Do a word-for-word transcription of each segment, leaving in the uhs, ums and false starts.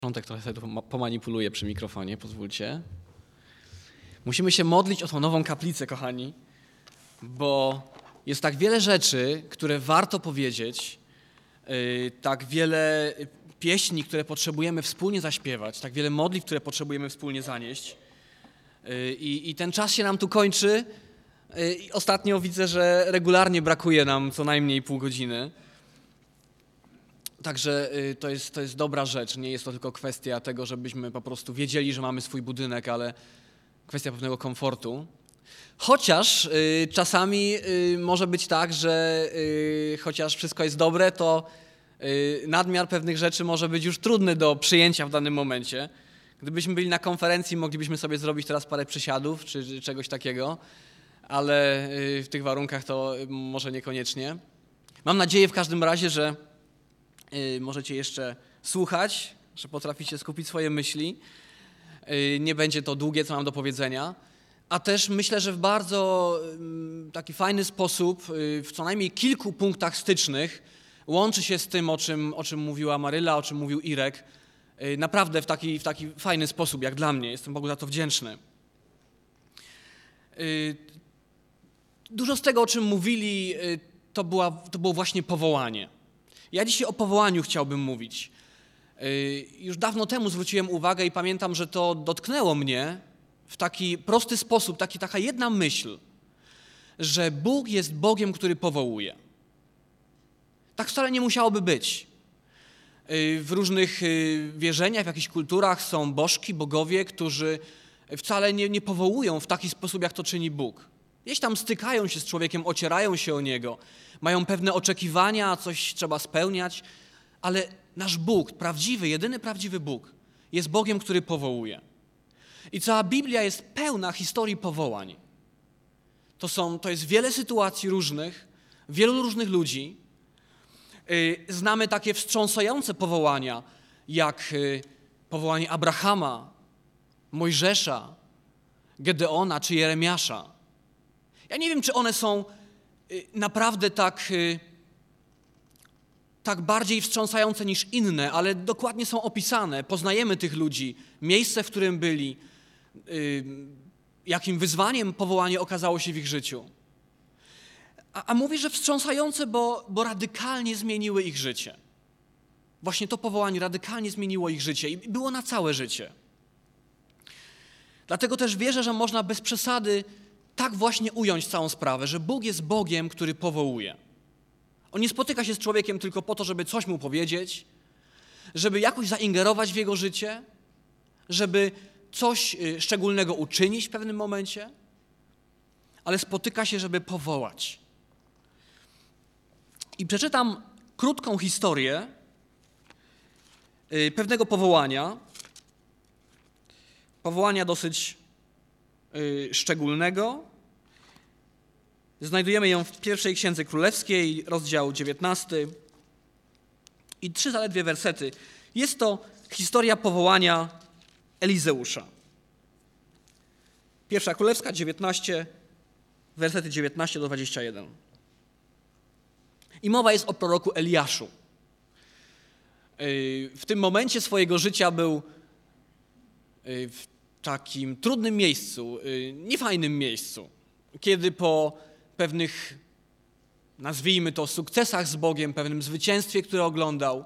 początek trochę sobie tu pomanipuluję przy mikrofonie, pozwólcie. Musimy się modlić o tą nową kaplicę, kochani, bo jest tak wiele rzeczy, które warto powiedzieć, yy, tak wiele pieśni, które potrzebujemy wspólnie zaśpiewać, tak wiele modlitw, które potrzebujemy wspólnie zanieść. Yy, i, I ten czas się nam tu kończy. Yy, i ostatnio widzę, że regularnie brakuje nam co najmniej pół godziny. Także to jest, to jest dobra rzecz. Nie jest to tylko kwestia tego, żebyśmy po prostu wiedzieli, że mamy swój budynek, ale kwestia pewnego komfortu. Chociaż y, czasami y, może być tak, że y, chociaż wszystko jest dobre, to y, nadmiar pewnych rzeczy może być już trudny do przyjęcia w danym momencie. Gdybyśmy byli na konferencji, moglibyśmy sobie zrobić teraz parę przysiadów czy, czy czegoś takiego, ale y, w tych warunkach to y, może niekoniecznie. Mam nadzieję w każdym razie, że możecie jeszcze słuchać, że potraficie skupić swoje myśli. Nie będzie to długie, co mam do powiedzenia. A też myślę, że w bardzo taki fajny sposób, w co najmniej kilku punktach stycznych, łączy się z tym, o czym, o czym mówiła Maryla, o czym mówił Irek. Naprawdę w taki, w taki fajny sposób, jak dla mnie. Jestem Bogu za to wdzięczny. Dużo z tego, o czym mówili, to, była, to było właśnie powołanie. Ja dzisiaj o powołaniu chciałbym mówić. Już dawno temu zwróciłem uwagę i pamiętam, że to dotknęło mnie w taki prosty sposób, taki, taka jedna myśl, że Bóg jest Bogiem, który powołuje. Tak wcale nie musiałoby być. W różnych wierzeniach, w jakichś kulturach są bożki, bogowie, którzy wcale nie, nie powołują w taki sposób, jak to czyni Bóg. Gdzieś tam stykają się z człowiekiem, ocierają się o niego, mają pewne oczekiwania, coś trzeba spełniać, ale nasz Bóg, prawdziwy, jedyny prawdziwy Bóg, jest Bogiem, który powołuje. I cała Biblia jest pełna historii powołań. To, są, to jest wiele sytuacji różnych, wielu różnych ludzi. Znamy takie wstrząsające powołania, jak powołanie Abrahama, Mojżesza, Gedeona czy Jeremiasza. Ja nie wiem, czy one są naprawdę tak, tak bardziej wstrząsające niż inne, ale dokładnie są opisane. Poznajemy tych ludzi, miejsce, w którym byli, jakim wyzwaniem powołanie okazało się w ich życiu. A, a mówię, że wstrząsające, bo, bo radykalnie zmieniły ich życie. Właśnie to powołanie radykalnie zmieniło ich życie i było na całe życie. Dlatego też wierzę, że można bez przesady tak właśnie ująć całą sprawę, że Bóg jest Bogiem, który powołuje. On nie spotyka się z człowiekiem tylko po to, żeby coś mu powiedzieć, żeby jakoś zaingerować w jego życie, żeby coś szczególnego uczynić w pewnym momencie, ale spotyka się, żeby powołać. I przeczytam krótką historię pewnego powołania, powołania dosyć szczególnego. Znajdujemy ją w pierwszej Księdze Królewskiej, rozdział dziewiętnasty i trzy zaledwie wersety. Jest to historia powołania Elizeusza. Pierwsza Królewska, dziewiętnaście, wersety dziewiętnaście do dwudziestego pierwszego. I mowa jest o proroku Eliaszu. W tym momencie swojego życia był w takim trudnym miejscu, niefajnym miejscu, kiedy po pewnych, nazwijmy to, sukcesach z Bogiem, pewnym zwycięstwie, które oglądał,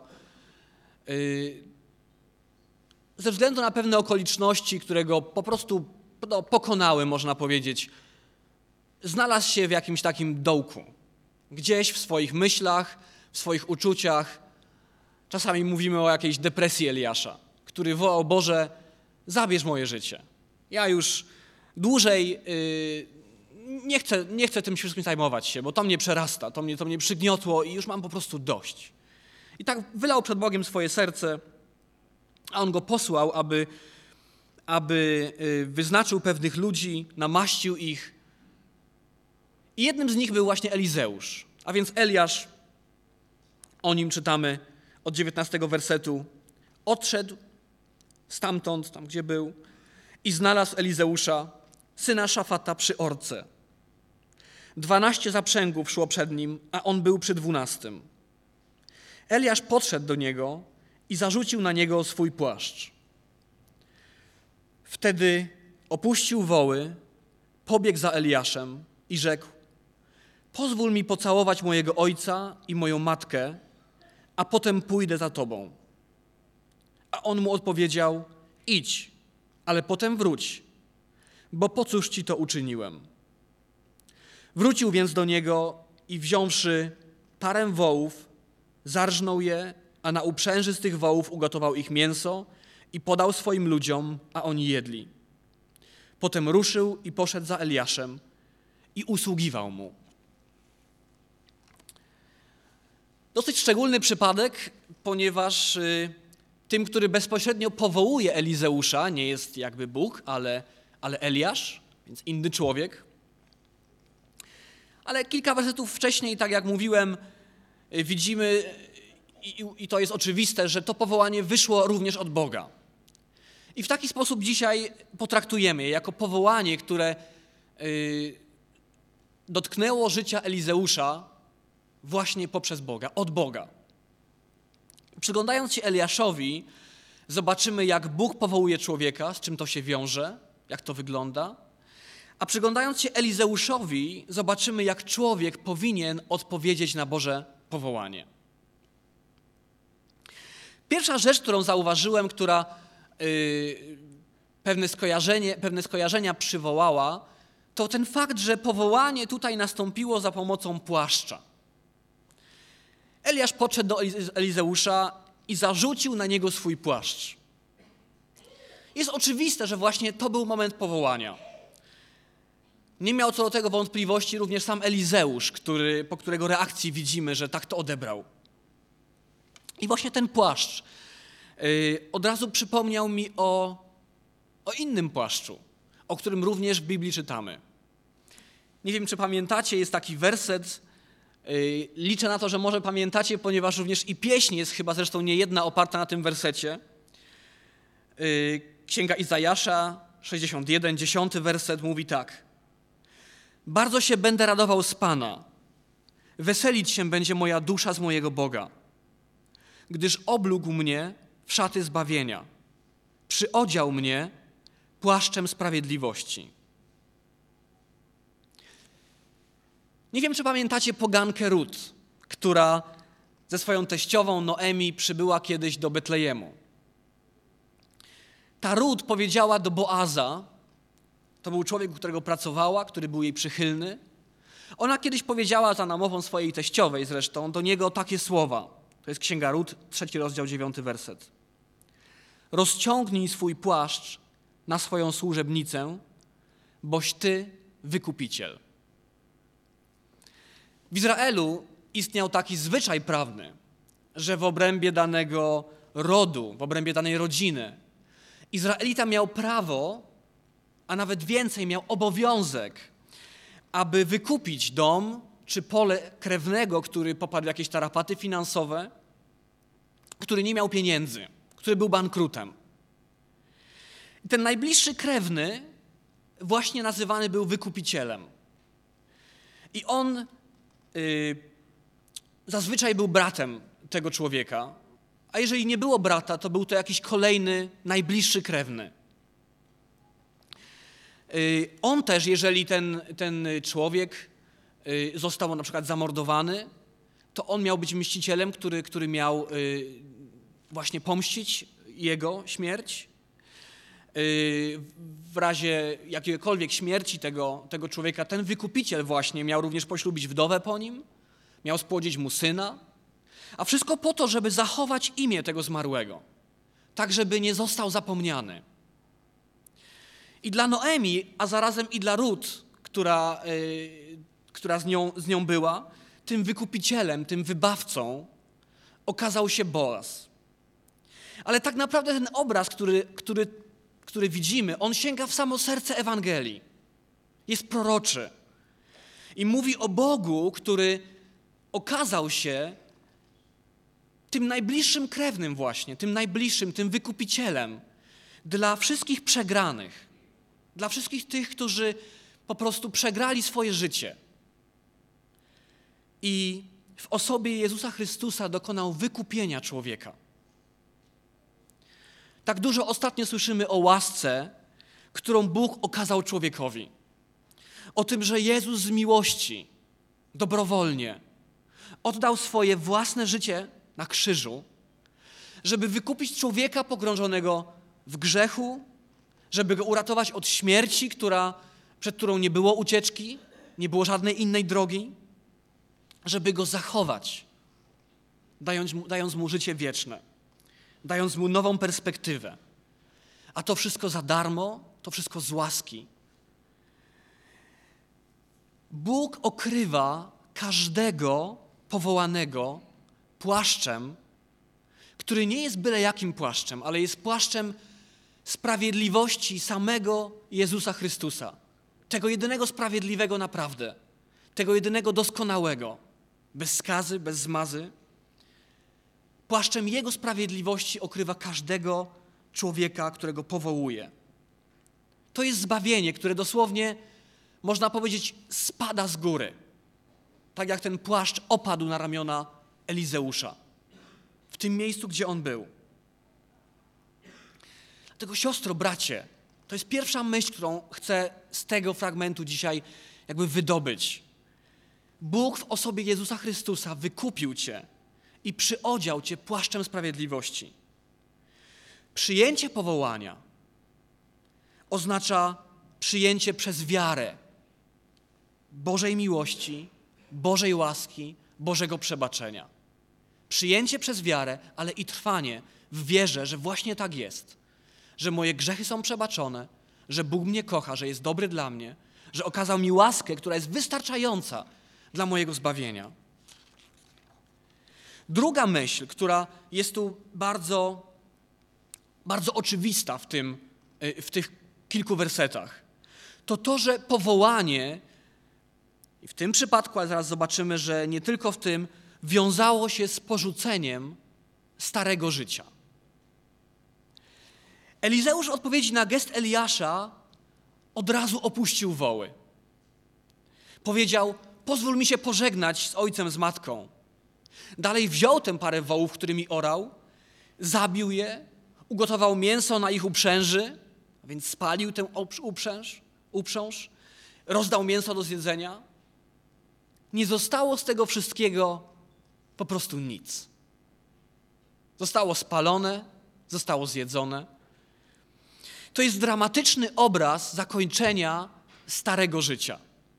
ze względu na pewne okoliczności, które go po prostu no, pokonały, można powiedzieć, znalazł się w jakimś takim dołku, gdzieś w swoich myślach, w swoich uczuciach. Czasami mówimy o jakiejś depresji Eliasza, który wołał: Boże, zabierz moje życie. Ja już dłużej yy, nie, chcę, nie chcę tym wszystkim zajmować się, bo to mnie przerasta, to mnie, to mnie przygniotło i już mam po prostu dość. I tak wylał przed Bogiem swoje serce, a On go posłał, aby, aby yy, wyznaczył pewnych ludzi, namaścił ich. I jednym z nich był właśnie Elizeusz. A więc Eliasz, o nim czytamy od dziewiętnastego wersetu, odszedł stamtąd, tam gdzie był, i znalazł Elizeusza, syna Szafata, przy orce. Dwanaście zaprzęgów szło przed nim, a on był przy dwunastym. Eliasz podszedł do niego i zarzucił na niego swój płaszcz. Wtedy opuścił woły, pobiegł za Eliaszem i rzekł: pozwól mi pocałować mojego ojca i moją matkę, a potem pójdę za tobą. A on mu odpowiedział: idź, ale potem wróć, bo po cóż ci to uczyniłem? Wrócił więc do niego i wziąwszy parę wołów, zarżnął je, a na uprzęży z tych wołów ugotował ich mięso i podał swoim ludziom, a oni jedli. Potem ruszył i poszedł za Eliaszem i usługiwał mu. Dosyć szczególny przypadek, ponieważ y, tym, który bezpośrednio powołuje Elizeusza, nie jest jakby Bóg, ale, ale Eliasz, więc inny człowiek. Ale kilka wersetów wcześniej, tak jak mówiłem, y, widzimy, i, i to jest oczywiste, że to powołanie wyszło również od Boga. I w taki sposób dzisiaj potraktujemy je jako powołanie, które y, dotknęło życia Elizeusza właśnie poprzez Boga, od Boga. Przyglądając się Eliaszowi, zobaczymy, jak Bóg powołuje człowieka, z czym to się wiąże, jak to wygląda. A przyglądając się Elizeuszowi, zobaczymy, jak człowiek powinien odpowiedzieć na Boże powołanie. Pierwsza rzecz, którą zauważyłem, która yy, pewne skojarzenie, pewne skojarzenia przywołała, to ten fakt, że powołanie tutaj nastąpiło za pomocą płaszcza. Eliasz podszedł do Elizeusza i zarzucił na niego swój płaszcz. Jest oczywiste, że właśnie to był moment powołania. Nie miał co do tego wątpliwości również sam Elizeusz, który, po którego reakcji widzimy, że tak to odebrał. I właśnie ten płaszcz yy, od razu przypomniał mi o, o innym płaszczu, o którym również w Biblii czytamy. Nie wiem, czy pamiętacie, jest taki werset, yy, liczę na to, że może pamiętacie, ponieważ również i pieśń jest chyba zresztą nie jedna oparta na tym wersecie. Yy, Księga Izajasza, sześćdziesiąt jeden, dziesiąty werset mówi tak. Bardzo się będę radował z Pana, weselić się będzie moja dusza z mojego Boga, gdyż oblógł mnie w szaty zbawienia, przyodział mnie płaszczem sprawiedliwości. Nie wiem, czy pamiętacie pogankę Rut, która ze swoją teściową Noemi przybyła kiedyś do Betlejemu. Ta Rut powiedziała do Boaza, to był człowiek, u którego pracowała, który był jej przychylny. Ona kiedyś powiedziała za namową swojej teściowej zresztą do niego takie słowa. To jest Księga Rut, trzeci rozdział, dziewiąty werset. Rozciągnij swój płaszcz na swoją służebnicę, boś ty wykupiciel. W Izraelu istniał taki zwyczaj prawny, że w obrębie danego rodu, w obrębie danej rodziny Izraelita miał prawo, a nawet więcej miał obowiązek, aby wykupić dom czy pole krewnego, który popadł w jakieś tarapaty finansowe, który nie miał pieniędzy, który był bankrutem. I ten najbliższy krewny właśnie nazywany był wykupicielem. I on y, zazwyczaj był bratem tego człowieka, a jeżeli nie było brata, to był to jakiś kolejny, najbliższy krewny. Y, on też, jeżeli ten, ten człowiek y, został na przykład zamordowany, to on miał być mścicielem, który, który miał y, właśnie pomścić jego śmierć. Y, w razie jakiejkolwiek śmierci tego, tego człowieka, ten wykupiciel właśnie miał również poślubić wdowę po nim, miał spłodzić mu syna, a wszystko po to, żeby zachować imię tego zmarłego, tak żeby nie został zapomniany. I dla Noemi, a zarazem i dla Rut, która, y, która z nią, z nią była, tym wykupicielem, tym wybawcą okazał się Boaz. Ale tak naprawdę ten obraz, który, który, który widzimy, on sięga w samo serce Ewangelii. Jest proroczy. I mówi o Bogu, który okazał się tym najbliższym krewnym właśnie, tym najbliższym, tym wykupicielem dla wszystkich przegranych, dla wszystkich tych, którzy po prostu przegrali swoje życie. I w osobie Jezusa Chrystusa dokonał wykupienia człowieka. Tak dużo ostatnio słyszymy o łasce, którą Bóg okazał człowiekowi. O tym, że Jezus z miłości, dobrowolnie oddał swoje własne życie na krzyżu, żeby wykupić człowieka pogrążonego w grzechu, żeby go uratować od śmierci, która, przed którą nie było ucieczki, nie było żadnej innej drogi, żeby go zachować, dając mu, dając mu życie wieczne, dając mu nową perspektywę. A to wszystko za darmo, to wszystko z łaski. Bóg okrywa każdego powołanego płaszczem, który nie jest byle jakim płaszczem, ale jest płaszczem sprawiedliwości samego Jezusa Chrystusa. Tego jedynego sprawiedliwego naprawdę. Tego jedynego doskonałego. Bez skazy, bez zmazy. Płaszczem Jego sprawiedliwości okrywa każdego człowieka, którego powołuje. To jest zbawienie, które dosłownie, można powiedzieć, spada z góry. Tak jak ten płaszcz opadł na ramiona Elizeusza. W tym miejscu, gdzie on był. Dlatego, siostro, bracie, to jest pierwsza myśl, którą chcę z tego fragmentu dzisiaj jakby wydobyć. Bóg w osobie Jezusa Chrystusa wykupił cię i przyodział cię płaszczem sprawiedliwości. Przyjęcie powołania oznacza przyjęcie przez wiarę Bożej miłości, Bożej łaski, Bożego przebaczenia. Przyjęcie przez wiarę, ale i trwanie w wierze, że właśnie tak jest. Że moje grzechy są przebaczone, że Bóg mnie kocha, że jest dobry dla mnie, że okazał mi łaskę, która jest wystarczająca dla mojego zbawienia. Druga myśl, która jest tu bardzo, bardzo oczywista w, tym, w tych kilku wersetach, to to, że powołanie, i w tym przypadku, ale zaraz zobaczymy, że nie tylko w tym, wiązało się z porzuceniem starego życia. Elizeusz w odpowiedzi na gest Eliasza od razu opuścił woły. Powiedział: pozwól mi się pożegnać z ojcem, z matką. Dalej wziął tę parę wołów, którymi orał, zabił je, ugotował mięso na ich uprzęży, a więc spalił tę uprzęż, uprząż, rozdał mięso do zjedzenia. Nie zostało z tego wszystkiego po prostu nic. Zostało spalone, zostało zjedzone. To jest dramatyczny obraz zakończenia starego życia.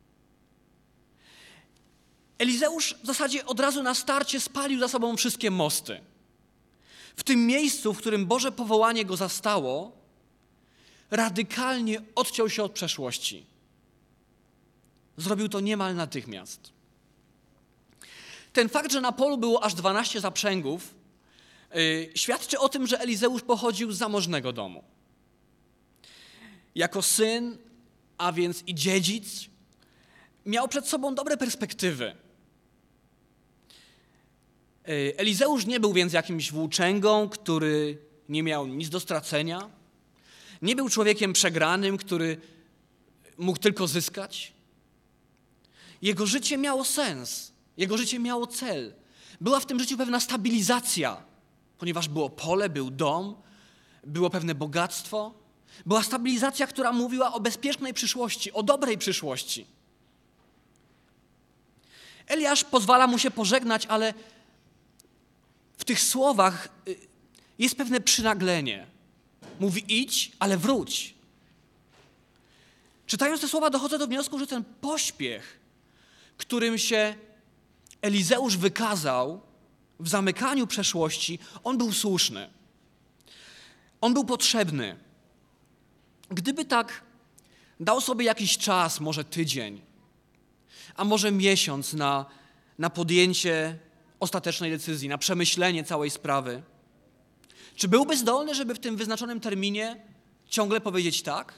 Elizeusz w zasadzie od razu na starcie spalił za sobą wszystkie mosty. W tym miejscu, w którym Boże powołanie go zastało, radykalnie odciął się od przeszłości. Zrobił to niemal natychmiast. Ten fakt, że na polu było aż dwanaście zaprzęgów, yy, świadczy o tym, że Elizeusz pochodził z zamożnego domu. Jako syn, a więc i dziedzic, miał przed sobą dobre perspektywy. Yy, Elizeusz nie był więc jakimś włóczęgą, który nie miał nic do stracenia. Nie był człowiekiem przegranym, który mógł tylko zyskać. Jego życie miało sens. Jego życie miało cel. Była w tym życiu pewna stabilizacja, ponieważ było pole, był dom, było pewne bogactwo. Była stabilizacja, która mówiła o bezpiecznej przyszłości, o dobrej przyszłości. Eliasz pozwala mu się pożegnać, ale w tych słowach jest pewne przynaglenie. Mówi: idź, ale wróć. Czytając te słowa, dochodzę do wniosku, że ten pośpiech, którym się Elizeusz wykazał w zamykaniu przeszłości, on był słuszny. On był potrzebny. Gdyby tak dał sobie jakiś czas, może tydzień, a może miesiąc na, na podjęcie ostatecznej decyzji, na przemyślenie całej sprawy, czy byłby zdolny, żeby w tym wyznaczonym terminie ciągle powiedzieć tak?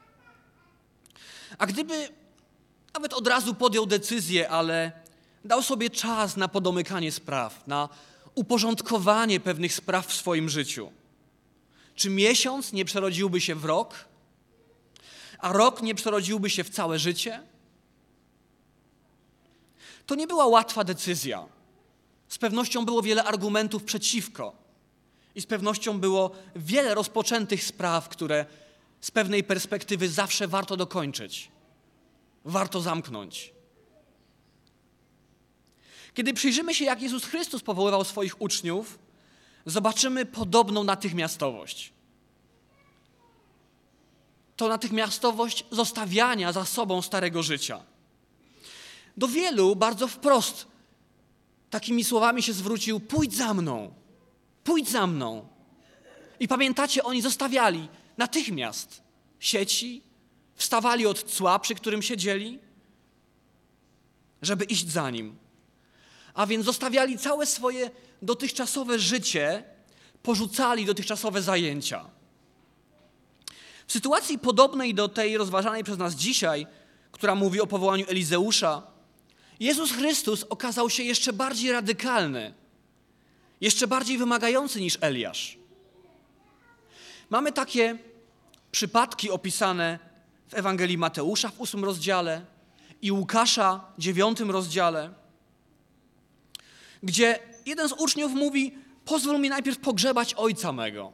A gdyby nawet od razu podjął decyzję, ale dał sobie czas na podomykanie spraw, na uporządkowanie pewnych spraw w swoim życiu, czy miesiąc nie przerodziłby się w rok, a rok nie przerodziłby się w całe życie? To nie była łatwa decyzja. Z pewnością było wiele argumentów przeciwko. I z pewnością było wiele rozpoczętych spraw, które z pewnej perspektywy zawsze warto dokończyć. Warto zamknąć. Kiedy przyjrzymy się, jak Jezus Chrystus powoływał swoich uczniów, zobaczymy podobną natychmiastowość. To natychmiastowość zostawiania za sobą starego życia. Do wielu bardzo wprost takimi słowami się zwrócił: pójdź za mną, pójdź za mną. I pamiętacie, oni zostawiali natychmiast sieci, wstawali od cła, przy którym siedzieli, żeby iść za Nim. A więc zostawiali całe swoje dotychczasowe życie, porzucali dotychczasowe zajęcia. W sytuacji podobnej do tej rozważanej przez nas dzisiaj, która mówi o powołaniu Elizeusza, Jezus Chrystus okazał się jeszcze bardziej radykalny, jeszcze bardziej wymagający niż Eliasz. Mamy takie przypadki opisane w Ewangelii Mateusza w ósmym rozdziale i Łukasza w dziewiątym rozdziale, gdzie jeden z uczniów mówi: pozwól mi najpierw pogrzebać ojca mego.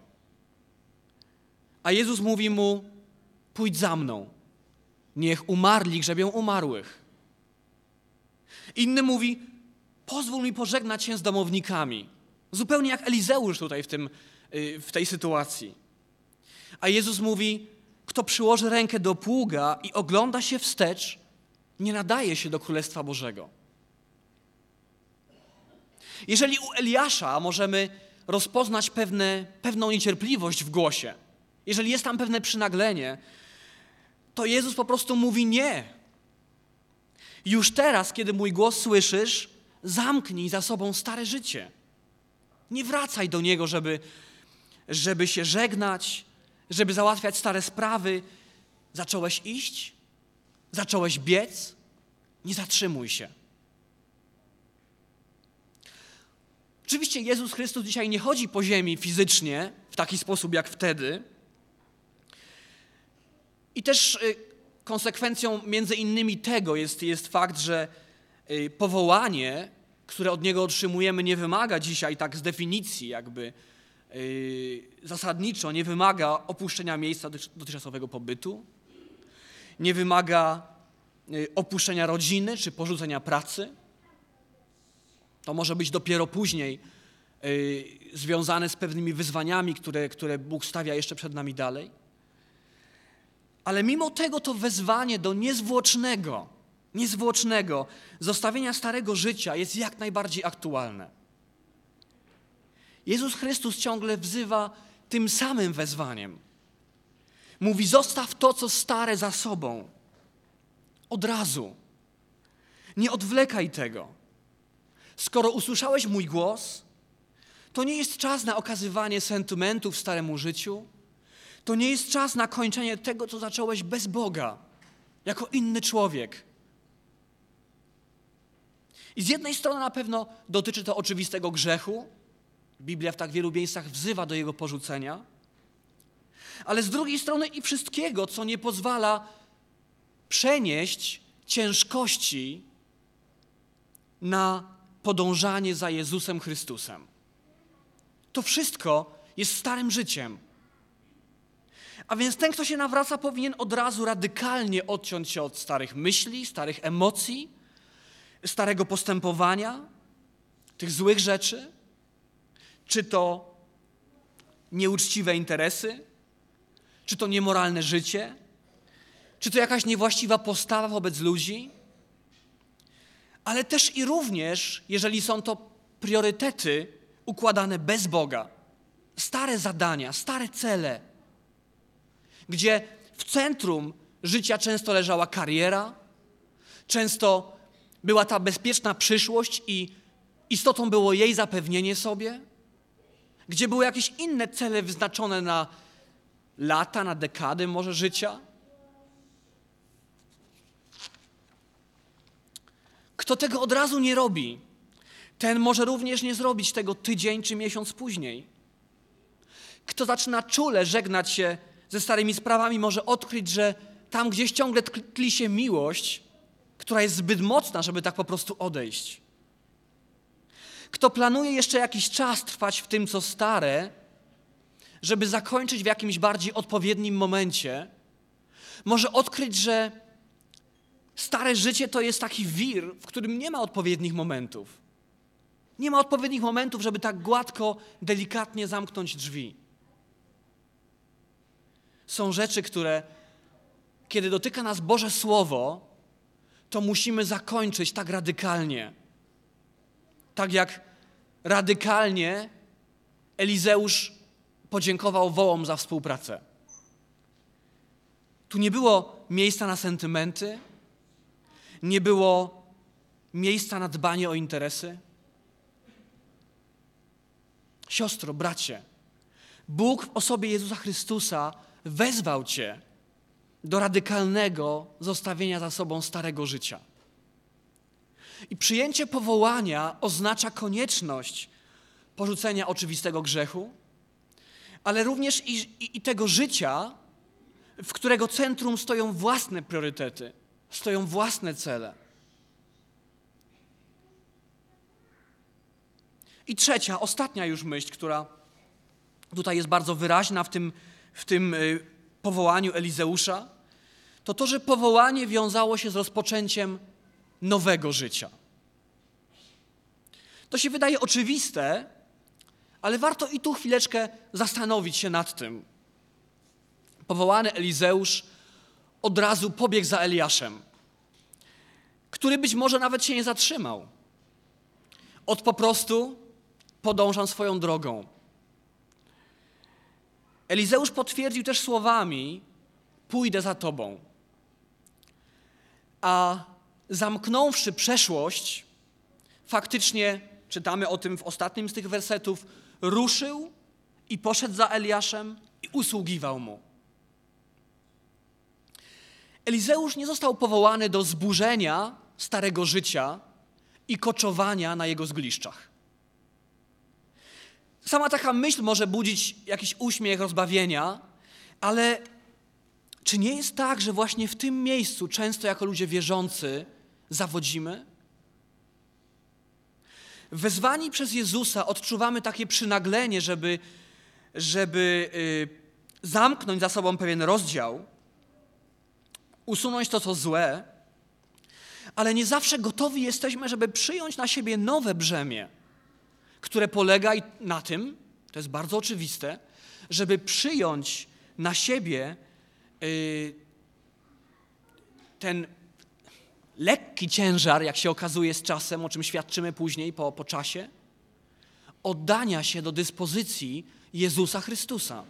A Jezus mówi mu: pójdź za mną, niech umarli grzebią umarłych. Inny mówi: pozwól mi pożegnać się z domownikami. Zupełnie jak Elizeusz tutaj w, tym, w tej sytuacji. A Jezus mówi: kto przyłoży rękę do pługa i ogląda się wstecz, nie nadaje się do Królestwa Bożego. Jeżeli u Eliasza możemy rozpoznać pewne, pewną niecierpliwość w głosie, jeżeli jest tam pewne przynaglenie, to Jezus po prostu mówi: nie. Już teraz, kiedy mój głos słyszysz, zamknij za sobą stare życie. Nie wracaj do Niego, żeby, żeby się żegnać, żeby załatwiać stare sprawy. Zacząłeś iść? Zacząłeś biec? Nie zatrzymuj się. Oczywiście Jezus Chrystus dzisiaj nie chodzi po ziemi fizycznie w taki sposób jak wtedy. I też y, konsekwencją między innymi tego jest, jest fakt, że y, powołanie, które od Niego otrzymujemy, nie wymaga dzisiaj tak z definicji jakby y, zasadniczo, nie wymaga opuszczenia miejsca dotychczasowego pobytu, nie wymaga y, opuszczenia rodziny czy porzucenia pracy. To może być dopiero później y, związane z pewnymi wyzwaniami, które, które Bóg stawia jeszcze przed nami dalej. Ale mimo tego to wezwanie do niezwłocznego, niezwłocznego zostawienia starego życia jest jak najbardziej aktualne. Jezus Chrystus ciągle wzywa tym samym wezwaniem. Mówi: zostaw to, co stare, za sobą. Od razu. Nie odwlekaj tego. Skoro usłyszałeś mój głos, to nie jest czas na okazywanie sentymentów staremu życiu. To nie jest czas na kończenie tego, co zacząłeś bez Boga, jako inny człowiek. I z jednej strony na pewno dotyczy to oczywistego grzechu. Biblia w tak wielu miejscach wzywa do jego porzucenia. Ale z drugiej strony i wszystkiego, co nie pozwala przenieść ciężkości na podążanie za Jezusem Chrystusem. To wszystko jest starym życiem. A więc ten, kto się nawraca, powinien od razu radykalnie odciąć się od starych myśli, starych emocji, starego postępowania, tych złych rzeczy, czy to nieuczciwe interesy, czy to niemoralne życie, czy to jakaś niewłaściwa postawa wobec ludzi, ale też i również, jeżeli są to priorytety układane bez Boga, stare zadania, stare cele, gdzie w centrum życia często leżała kariera, często była ta bezpieczna przyszłość i istotą było jej zapewnienie sobie, gdzie były jakieś inne cele wyznaczone na lata, na dekady może życia. Kto tego od razu nie robi, ten może również nie zrobić tego tydzień czy miesiąc później. Kto zaczyna czule żegnać się ze starymi sprawami, może odkryć, że tam gdzieś ciągle tli się miłość, która jest zbyt mocna, żeby tak po prostu odejść. Kto planuje jeszcze jakiś czas trwać w tym, co stare, żeby zakończyć w jakimś bardziej odpowiednim momencie, może odkryć, że stare życie to jest taki wir, w którym nie ma odpowiednich momentów. Nie ma odpowiednich momentów, żeby tak gładko, delikatnie zamknąć drzwi. Są rzeczy, które, kiedy dotyka nas Boże Słowo, to musimy zakończyć tak radykalnie. Tak jak radykalnie Elizeusz podziękował wołom za współpracę. Tu nie było miejsca na sentymenty, nie było miejsca na dbanie o interesy. Siostro, bracie, Bóg w osobie Jezusa Chrystusa wezwał cię do radykalnego zostawienia za sobą starego życia. I przyjęcie powołania oznacza konieczność porzucenia oczywistego grzechu, ale również i, i, i tego życia, w którego centrum stoją własne priorytety, stoją własne cele. I trzecia, ostatnia już myśl, która tutaj jest bardzo wyraźna w tym, w tym powołaniu Elizeusza, to to, że powołanie wiązało się z rozpoczęciem nowego życia. To się wydaje oczywiste, ale warto i tu chwileczkę zastanowić się nad tym. Powołany Elizeusz od razu pobiegł za Eliaszem, który być może nawet się nie zatrzymał. Od po prostu podążał swoją drogą. Elizeusz potwierdził też słowami: pójdę za tobą. A zamknąwszy przeszłość, faktycznie, czytamy o tym w ostatnim z tych wersetów, ruszył i poszedł za Eliaszem i usługiwał mu. Elizeusz nie został powołany do zburzenia starego życia i koczowania na jego zgliszczach. Sama taka myśl może budzić jakiś uśmiech rozbawienia, ale czy nie jest tak, że właśnie w tym miejscu często jako ludzie wierzący zawodzimy? Wezwani przez Jezusa odczuwamy takie przynaglenie, żeby, żeby y, zamknąć za sobą pewien rozdział, usunąć to, co złe, ale nie zawsze gotowi jesteśmy, żeby przyjąć na siebie nowe brzemię, które polega na tym, to jest bardzo oczywiste, żeby przyjąć na siebie y, ten lekki ciężar, jak się okazuje z czasem, o czym świadczymy później po, po czasie, oddania się do dyspozycji Jezusa Chrystusa.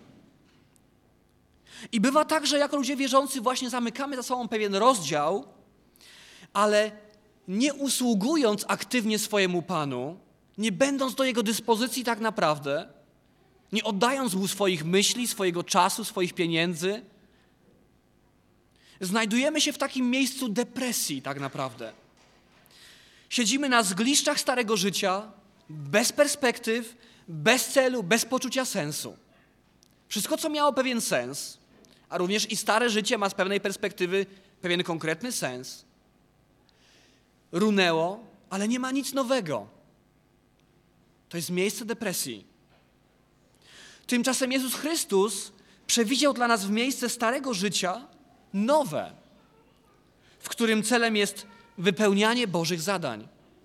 I bywa tak, że jako ludzie wierzący właśnie zamykamy za sobą pewien rozdział, ale nie usługując aktywnie swojemu Panu, nie będąc do Jego dyspozycji tak naprawdę, nie oddając Mu swoich myśli, swojego czasu, swoich pieniędzy, znajdujemy się w takim miejscu depresji tak naprawdę. Siedzimy na zgliszczach starego życia, bez perspektyw, bez celu, bez poczucia sensu. Wszystko, co miało pewien sens, a również i stare życie ma z pewnej perspektywy pewien konkretny sens, runęło, ale nie ma nic nowego. To jest miejsce depresji. Tymczasem Jezus Chrystus przewidział dla nas w miejsce starego życia nowe, w którym celem jest wypełnianie Bożych zadań.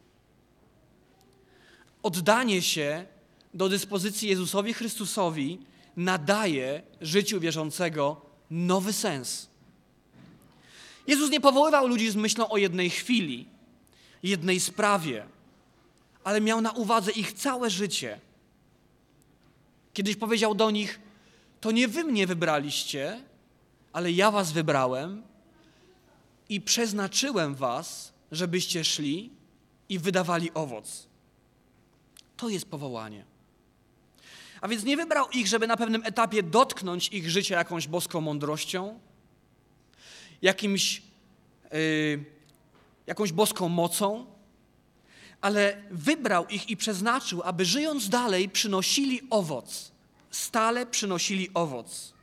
Oddanie się do dyspozycji Jezusowi Chrystusowi nadaje życiu wierzącego nowy sens. Jezus nie powoływał ludzi z myślą o jednej chwili, jednej sprawie, ale miał na uwadze ich całe życie. Kiedyś powiedział do nich: to nie wy mnie wybraliście, ale ja was wybrałem i przeznaczyłem was, żebyście szli i wydawali owoc. To jest powołanie. A więc nie wybrał ich, żeby na pewnym etapie dotknąć ich życia jakąś boską mądrością, jakimś, yy, jakąś boską mocą, ale wybrał ich i przeznaczył, aby żyjąc dalej przynosili owoc. Stale przynosili owoc.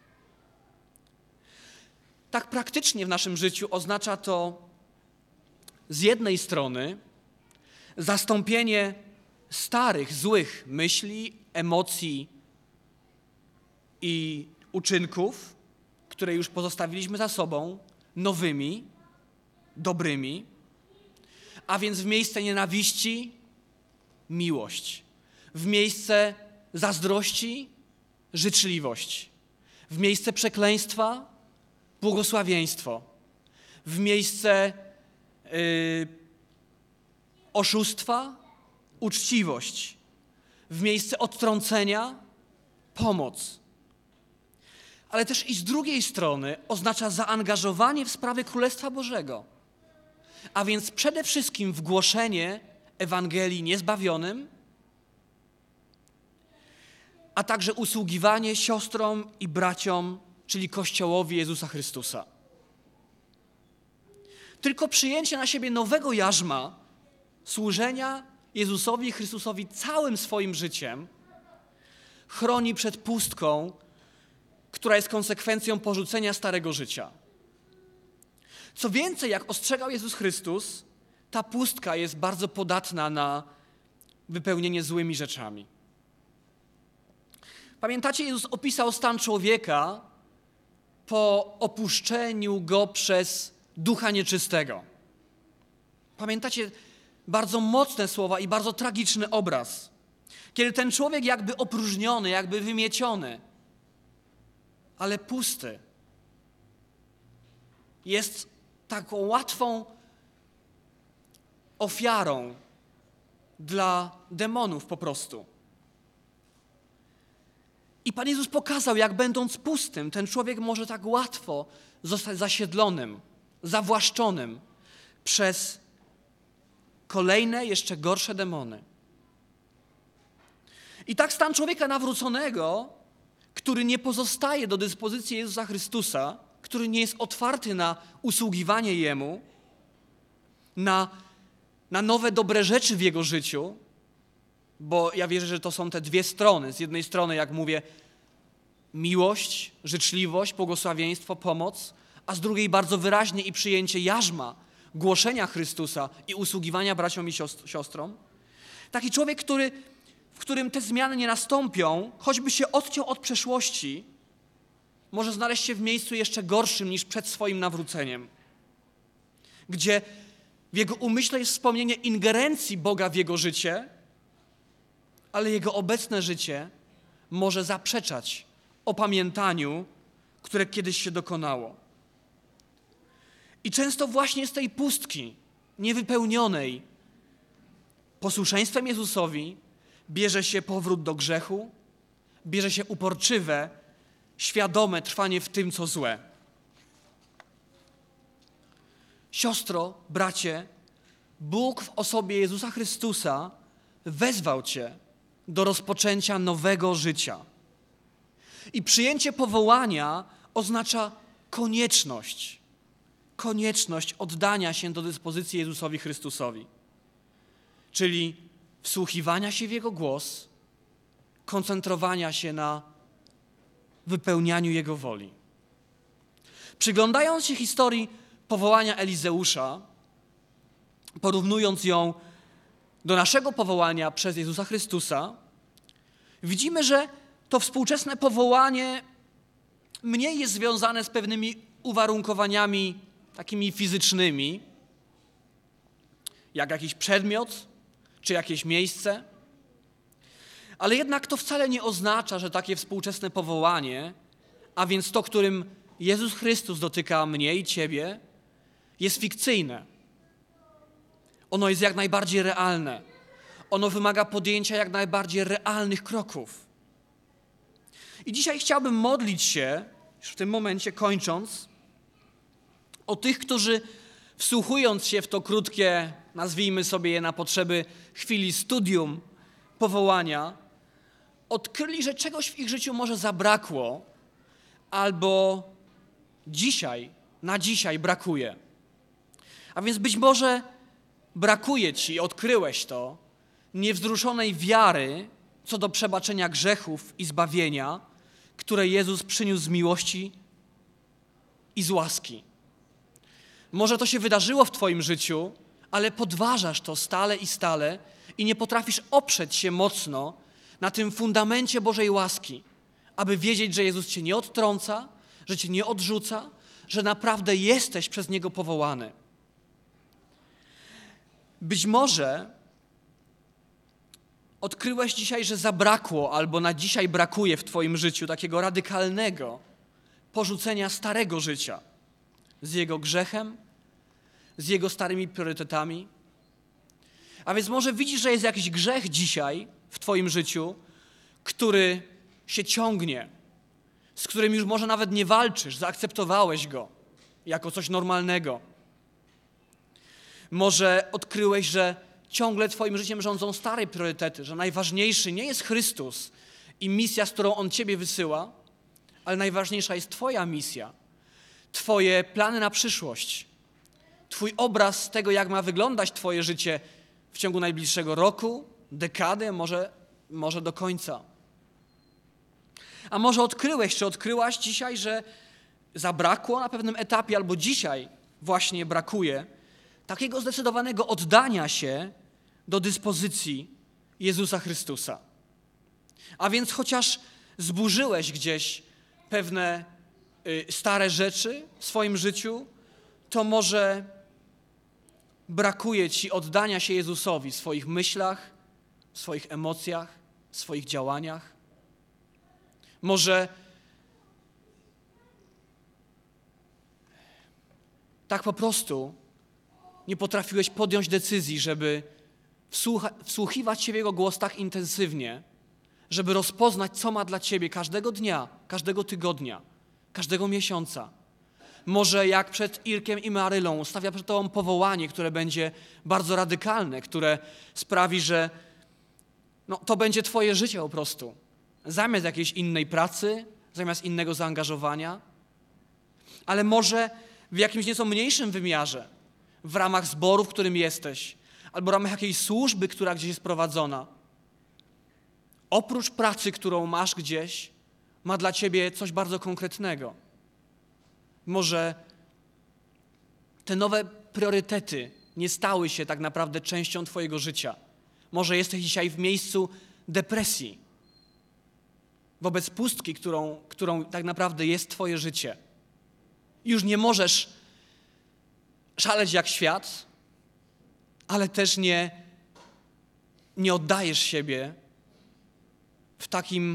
Tak praktycznie w naszym życiu oznacza to z jednej strony zastąpienie starych, złych myśli, emocji, i uczynków, które już pozostawiliśmy za sobą, nowymi, dobrymi, a więc w miejsce nienawiści miłość, w miejsce zazdrości życzliwość, w miejsce przekleństwa błogosławieństwo, w miejsce yy, oszustwa uczciwość, w miejsce odtrącenia pomoc. Ale też i z drugiej strony oznacza zaangażowanie w sprawy Królestwa Bożego, a więc przede wszystkim w głoszenie Ewangelii niezbawionym, a także usługiwanie siostrom i braciom, czyli Kościołowi Jezusa Chrystusa. Tylko przyjęcie na siebie nowego jarzma służenia Jezusowi Chrystusowi całym swoim życiem chroni przed pustką, która jest konsekwencją porzucenia starego życia. Co więcej, jak ostrzegał Jezus Chrystus, ta pustka jest bardzo podatna na wypełnienie złymi rzeczami. Pamiętacie, Jezus opisał stan człowieka po opuszczeniu go przez ducha nieczystego. Pamiętacie bardzo mocne słowa i bardzo tragiczny obraz. Kiedy ten człowiek jakby opróżniony, jakby wymieciony, ale pusty, jest taką łatwą ofiarą dla demonów po prostu. I Pan Jezus pokazał, jak będąc pustym, ten człowiek może tak łatwo zostać zasiedlonym, zawłaszczonym przez kolejne, jeszcze gorsze demony. I tak stan człowieka nawróconego, który nie pozostaje do dyspozycji Jezusa Chrystusa, który nie jest otwarty na usługiwanie Jemu, na, na nowe, dobre rzeczy w jego życiu, bo ja wierzę, że to są te dwie strony. Z jednej strony, jak mówię, miłość, życzliwość, błogosławieństwo, pomoc, a z drugiej bardzo wyraźnie i przyjęcie jarzma, głoszenia Chrystusa i usługiwania braciom i siostrom. Taki człowiek, który, w którym te zmiany nie nastąpią, choćby się odciął od przeszłości, może znaleźć się w miejscu jeszcze gorszym niż przed swoim nawróceniem, gdzie w jego umyśle jest wspomnienie ingerencji Boga w jego życie, ale jego obecne życie może zaprzeczać opamiętaniu, które kiedyś się dokonało. I często właśnie z tej pustki niewypełnionej posłuszeństwem Jezusowi bierze się powrót do grzechu, bierze się uporczywe, świadome trwanie w tym, co złe. Siostro, bracie, Bóg w osobie Jezusa Chrystusa wezwał cię do rozpoczęcia nowego życia. I przyjęcie powołania oznacza konieczność, konieczność oddania się do dyspozycji Jezusowi Chrystusowi. Czyli wsłuchiwania się w Jego głos, koncentrowania się na wypełnianiu Jego woli. Przyglądając się historii powołania Elizeusza, porównując ją do naszego powołania przez Jezusa Chrystusa, widzimy, że to współczesne powołanie mniej jest związane z pewnymi uwarunkowaniami takimi fizycznymi, jak jakiś przedmiot czy jakieś miejsce, ale jednak to wcale nie oznacza, że takie współczesne powołanie, a więc to, którym Jezus Chrystus dotyka mnie i ciebie, jest fikcyjne. Ono jest jak najbardziej realne. Ono wymaga podjęcia jak najbardziej realnych kroków. I dzisiaj chciałbym modlić się, już w tym momencie kończąc, o tych, którzy wsłuchując się w to krótkie, nazwijmy sobie je na potrzeby chwili studium powołania, odkryli, że czegoś w ich życiu może zabrakło albo dzisiaj, na dzisiaj brakuje. A więc być może brakuje ci, odkryłeś to, niewzruszonej wiary co do przebaczenia grzechów i zbawienia, które Jezus przyniósł z miłości i z łaski. Może to się wydarzyło w twoim życiu, ale podważasz to stale i stale i nie potrafisz oprzeć się mocno na tym fundamencie Bożej łaski, aby wiedzieć, że Jezus cię nie odtrąca, że cię nie odrzuca, że naprawdę jesteś przez Niego powołany. Być może odkryłeś dzisiaj, że zabrakło albo na dzisiaj brakuje w twoim życiu takiego radykalnego porzucenia starego życia z jego grzechem, z jego starymi priorytetami. A więc może widzisz, że jest jakiś grzech dzisiaj w twoim życiu, który się ciągnie, z którym już może nawet nie walczysz, zaakceptowałeś go jako coś normalnego. Może odkryłeś, że ciągle twoim życiem rządzą stare priorytety, że najważniejszy nie jest Chrystus i misja, z którą On ciebie wysyła, ale najważniejsza jest twoja misja, twoje plany na przyszłość, twój obraz tego, jak ma wyglądać twoje życie w ciągu najbliższego roku, dekady, może, może do końca. A może odkryłeś, czy odkryłaś dzisiaj, że zabrakło na pewnym etapie, albo dzisiaj właśnie brakuje takiego zdecydowanego oddania się do dyspozycji Jezusa Chrystusa. A więc chociaż zburzyłeś gdzieś pewne y, stare rzeczy w swoim życiu, to może brakuje ci oddania się Jezusowi w swoich myślach, w swoich emocjach, w swoich działaniach. Może tak po prostu nie potrafiłeś podjąć decyzji, żeby wsłucha- wsłuchiwać się w Jego głos tak intensywnie, żeby rozpoznać, co ma dla ciebie każdego dnia, każdego tygodnia, każdego miesiąca. Może jak przed Irkiem i Marylą stawia przed tobą powołanie, które będzie bardzo radykalne, które sprawi, że no, to będzie twoje życie po prostu. Zamiast jakiejś innej pracy, zamiast innego zaangażowania. Ale może w jakimś nieco mniejszym wymiarze, w ramach zboru, w którym jesteś, albo w ramach jakiejś służby, która gdzieś jest prowadzona. Oprócz pracy, którą masz gdzieś, ma dla ciebie coś bardzo konkretnego. Może te nowe priorytety nie stały się tak naprawdę częścią twojego życia. Może jesteś dzisiaj w miejscu depresji wobec pustki, którą, którą tak naprawdę jest twoje życie. Już nie możesz szaleć jak świat, ale też nie, nie oddajesz siebie w takim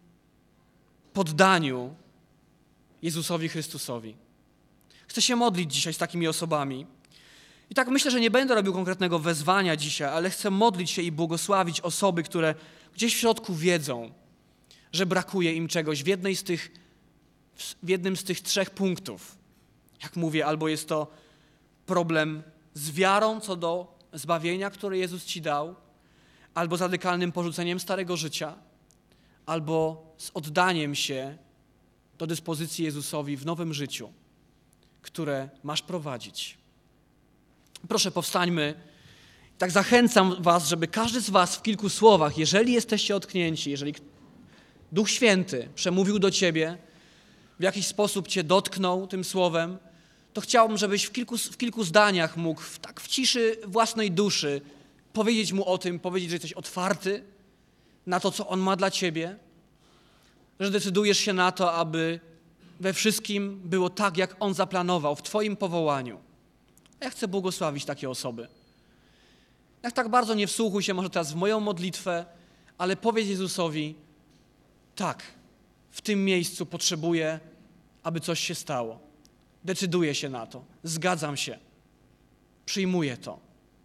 poddaniu Jezusowi Chrystusowi. Chcę się modlić dzisiaj z takimi osobami. I tak myślę, że nie będę robił konkretnego wezwania dzisiaj, ale chcę modlić się i błogosławić osoby, które gdzieś w środku wiedzą, że brakuje im czegoś w jednej z tych, w jednym z tych trzech punktów. Jak mówię, albo jest to problem z wiarą co do zbawienia, które Jezus ci dał, albo z radykalnym porzuceniem starego życia, albo z oddaniem się do dyspozycji Jezusowi w nowym życiu, które masz prowadzić. Proszę, powstańmy. Tak zachęcam was, żeby każdy z was w kilku słowach, jeżeli jesteście ocknięci, jeżeli Duch Święty przemówił do ciebie, w jakiś sposób cię dotknął tym słowem, to chciałbym, żebyś w kilku, w kilku zdaniach mógł w, tak w ciszy własnej duszy powiedzieć mu o tym, powiedzieć, że jesteś otwarty na to, co On ma dla ciebie, że decydujesz się na to, aby we wszystkim było tak, jak On zaplanował w twoim powołaniu. Ja chcę błogosławić takie osoby. Jak tak bardzo nie wsłuchuj się może teraz w moją modlitwę, ale powiedz Jezusowi, tak, w tym miejscu potrzebuję, aby coś się stało. Decyduję się na to. Zgadzam się. Przyjmuję to.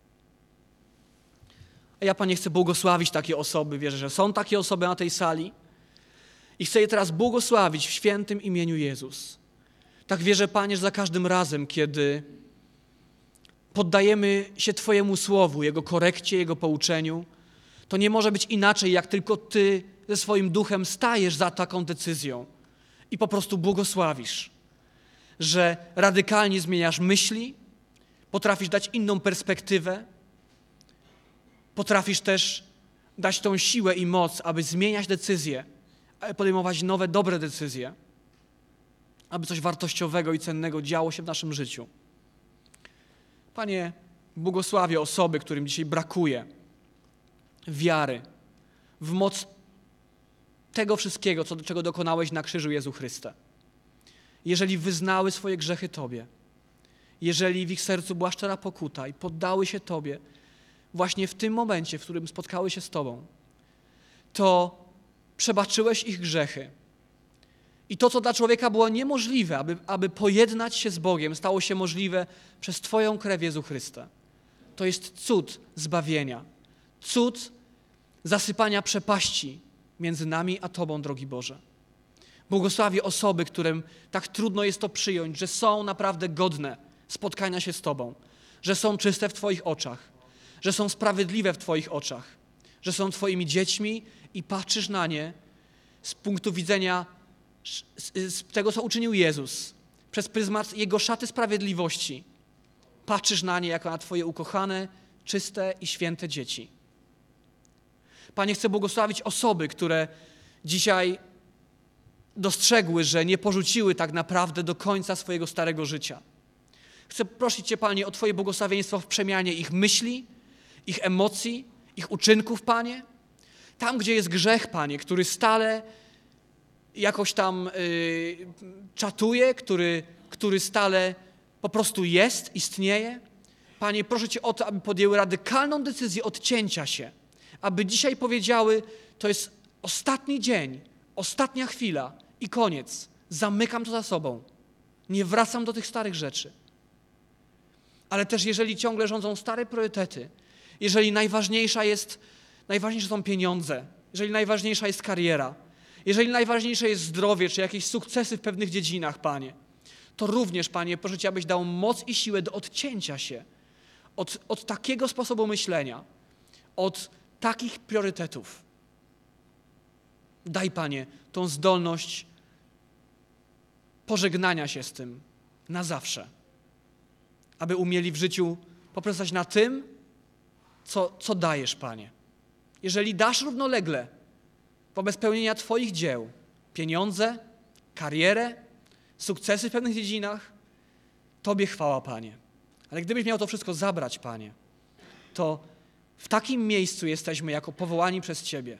A ja, Panie, chcę błogosławić takie osoby. Wierzę, że są takie osoby na tej sali. I chcę je teraz błogosławić w świętym imieniu Jezus. Tak wierzę, Panie, że za każdym razem, kiedy poddajemy się Twojemu słowu, Jego korekcie, Jego pouczeniu, to nie może być inaczej, jak tylko Ty ze swoim duchem stajesz za taką decyzją i po prostu błogosławisz, że radykalnie zmieniasz myśli, potrafisz dać inną perspektywę, potrafisz też dać tą siłę i moc, aby zmieniać decyzje, aby podejmować nowe, dobre decyzje, aby coś wartościowego i cennego działo się w naszym życiu. Panie, błogosławię osoby, którym dzisiaj brakuje wiary w moc tego wszystkiego, co, czego dokonałeś na krzyżu Jezu Chryste. Jeżeli wyznały swoje grzechy Tobie, jeżeli w ich sercu była szczera pokuta i poddały się Tobie właśnie w tym momencie, w którym spotkały się z Tobą, to przebaczyłeś ich grzechy. I to, co dla człowieka było niemożliwe, aby, aby pojednać się z Bogiem, stało się możliwe przez Twoją krew, Jezu Chryste. To jest cud zbawienia, cud zasypania przepaści między nami a Tobą, drogi Boże. Błogosławię osoby, którym tak trudno jest to przyjąć, że są naprawdę godne spotkania się z Tobą, że są czyste w Twoich oczach, że są sprawiedliwe w Twoich oczach, że są Twoimi dziećmi i patrzysz na nie z punktu widzenia z tego, co uczynił Jezus, przez pryzmat Jego szaty sprawiedliwości. Patrzysz na nie jako na Twoje ukochane, czyste i święte dzieci. Panie, chcę błogosławić osoby, które dzisiaj dostrzegły, że nie porzuciły tak naprawdę do końca swojego starego życia. Chcę prosić Cię, Panie, o Twoje błogosławieństwo w przemianie ich myśli, ich emocji, ich uczynków, Panie. Tam, gdzie jest grzech, Panie, który stale jakoś tam yy, czatuje, który, który stale po prostu jest, istnieje. Panie, proszę Cię o to, aby podjęły radykalną decyzję odcięcia się, aby dzisiaj powiedziały, to jest ostatni dzień, ostatnia chwila i koniec. Zamykam to za sobą. Nie wracam do tych starych rzeczy. Ale też jeżeli ciągle rządzą stare priorytety, jeżeli najważniejsza jest, najważniejsze są pieniądze, jeżeli najważniejsza jest kariera, jeżeli najważniejsze jest zdrowie, czy jakieś sukcesy w pewnych dziedzinach, Panie, to również, Panie, proszę Cię, abyś dał moc i siłę do odcięcia się od, od takiego sposobu myślenia, od takich priorytetów. Daj, Panie, tą zdolność pożegnania się z tym na zawsze, aby umieli w życiu poprzestać na tym, co, co dajesz, Panie. Jeżeli dasz równolegle wobec pełnienia Twoich dzieł pieniądze, karierę, sukcesy w pewnych dziedzinach, Tobie chwała, Panie. Ale gdybyś miał to wszystko zabrać, Panie, to w takim miejscu jesteśmy jako powołani przez Ciebie.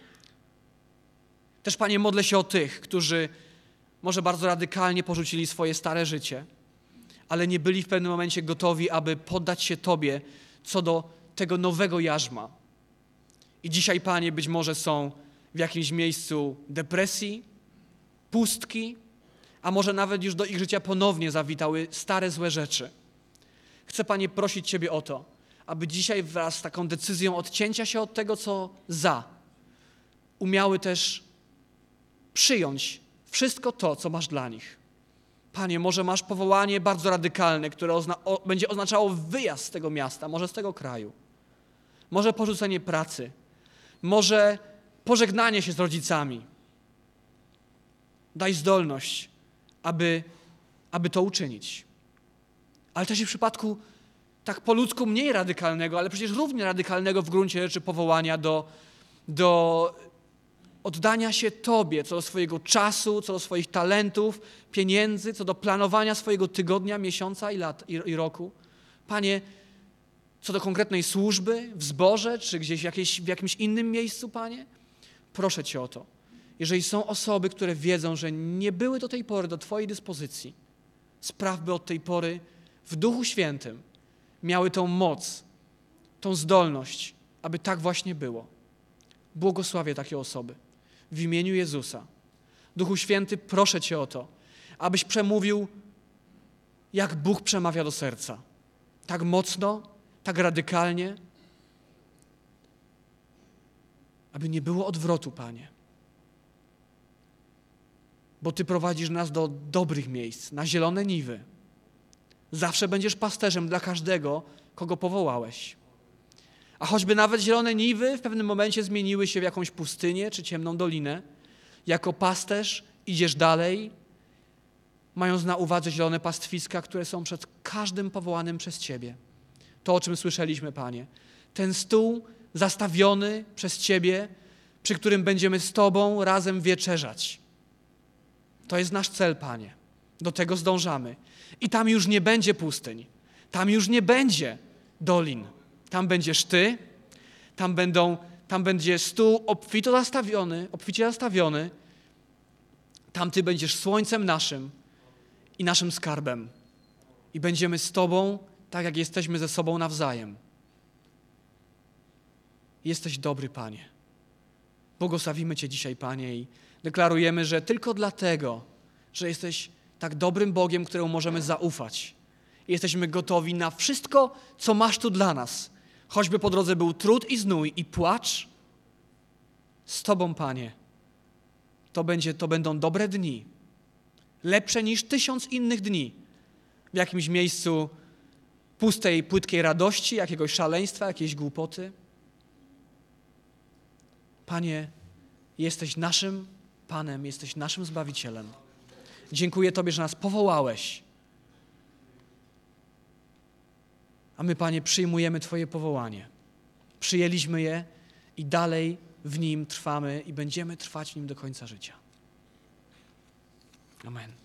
Też, Panie, modlę się o tych, którzy może bardzo radykalnie porzucili swoje stare życie, ale nie byli w pewnym momencie gotowi, aby poddać się Tobie co do tego nowego jarzma. I dzisiaj, Panie, być może są w jakimś miejscu depresji, pustki, a może nawet już do ich życia ponownie zawitały stare, złe rzeczy. Chcę, Panie, prosić Ciebie o to, aby dzisiaj wraz z taką decyzją odcięcia się od tego, co za, umiały też przyjąć wszystko to, co masz dla nich. Panie, może masz powołanie bardzo radykalne, które ozna- o, będzie oznaczało wyjazd z tego miasta, może z tego kraju. Może porzucenie pracy, może pożegnanie się z rodzicami. Daj zdolność, aby, aby to uczynić. Ale też i w przypadku tak po ludzku mniej radykalnego, ale przecież równie radykalnego w gruncie rzeczy powołania do, do oddania się Tobie co do swojego czasu, co do swoich talentów, pieniędzy, co do planowania swojego tygodnia, miesiąca i, lat, i, i roku. Panie, co do konkretnej służby w zborze, czy gdzieś w, jakiejś, w jakimś innym miejscu, Panie, proszę Cię o to. Jeżeli są osoby, które wiedzą, że nie były do tej pory do Twojej dyspozycji, spraw, by od tej pory w Duchu Świętym miały tą moc, tą zdolność, aby tak właśnie było. Błogosławię takie osoby. W imieniu Jezusa. Duchu Święty, proszę Cię o to, abyś przemówił, jak Bóg przemawia do serca. Tak mocno, tak radykalnie, aby nie było odwrotu, Panie. Bo Ty prowadzisz nas do dobrych miejsc, na zielone niwy. Zawsze będziesz pasterzem dla każdego, kogo powołałeś. A choćby nawet zielone niwy w pewnym momencie zmieniły się w jakąś pustynię czy ciemną dolinę, jako pasterz idziesz dalej, mając na uwadze zielone pastwiska, które są przed każdym powołanym przez Ciebie. To, o czym słyszeliśmy, Panie. Ten stół zastawiony przez Ciebie, przy którym będziemy z Tobą razem wieczerzać. To jest nasz cel, Panie. Do tego zdążamy. I tam już nie będzie pustyń. Tam już nie będzie dolin. Tam będziesz Ty, tam będą, tam tam będzie stół obfito zastawiony, obficie zastawiony, tam Ty będziesz słońcem naszym i naszym skarbem. I będziemy z Tobą, tak jak jesteśmy ze sobą nawzajem. Jesteś dobry, Panie. Błogosławimy Cię dzisiaj, Panie, i deklarujemy, że tylko dlatego, że jesteś tak dobrym Bogiem, któremu możemy zaufać. I jesteśmy gotowi na wszystko, co masz tu dla nas. Choćby po drodze był trud i znój i płacz, z Tobą, Panie, to, będzie, to będą dobre dni. Lepsze niż tysiąc innych dni. W jakimś miejscu pustej, płytkiej radości, jakiegoś szaleństwa, jakiejś głupoty. Panie, jesteś naszym Panem, jesteś naszym Zbawicielem. Dziękuję Tobie, że nas powołałeś. A my, Panie, przyjmujemy Twoje powołanie. Przyjęliśmy je i dalej w nim trwamy i będziemy trwać w nim do końca życia. Amen.